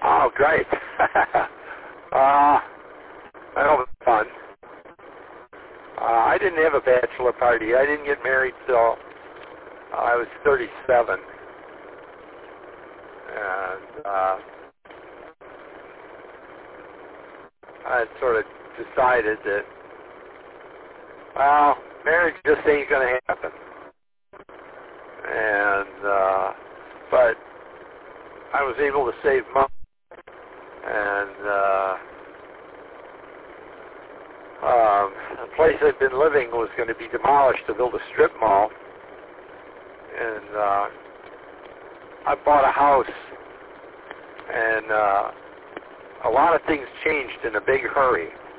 Oh, great. That was fun. I didn't have a bachelor party. I didn't get married till I was 37. And I had sort of decided that, well, marriage just ain't going to happen. And, but I was able to save money. And the place I'd been living was going to be demolished to build a strip mall. And I bought a house. And a lot of things changed in a big hurry.